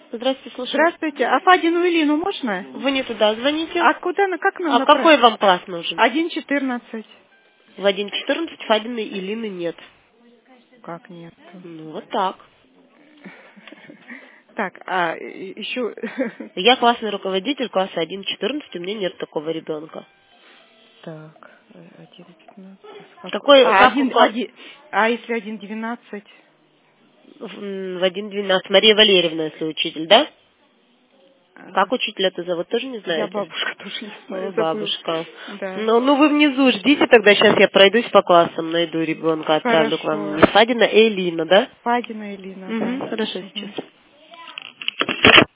Здравствуйте, слушаю. Здравствуйте. А Фадину Илину можно? Вы не туда звоните. А куда, как нам А какой вам класс нужен? 1.14. В 1.14 Фадины Илины нет. Как нет? Ну, вот так. Так, а еще... Я классный руководитель класса 1.14, у меня нет такого ребенка. Так, 1.15. Какой, А, как у класс? а если 1.12? В 1.12. Мария Валерьевна, если учитель, да? Как учителя-то зовут, тоже не Я знаете? бабушка тоже не О, знаю, забыла. бабушка. Да. Ну, вы внизу ждите, тогда сейчас я пройдусь по классам, найду ребенка, отправлю к вам. Хорошо. Не Фадина, а Элина, да? Фадина Илина, да. Угу, хорошо, Мгм. сейчас.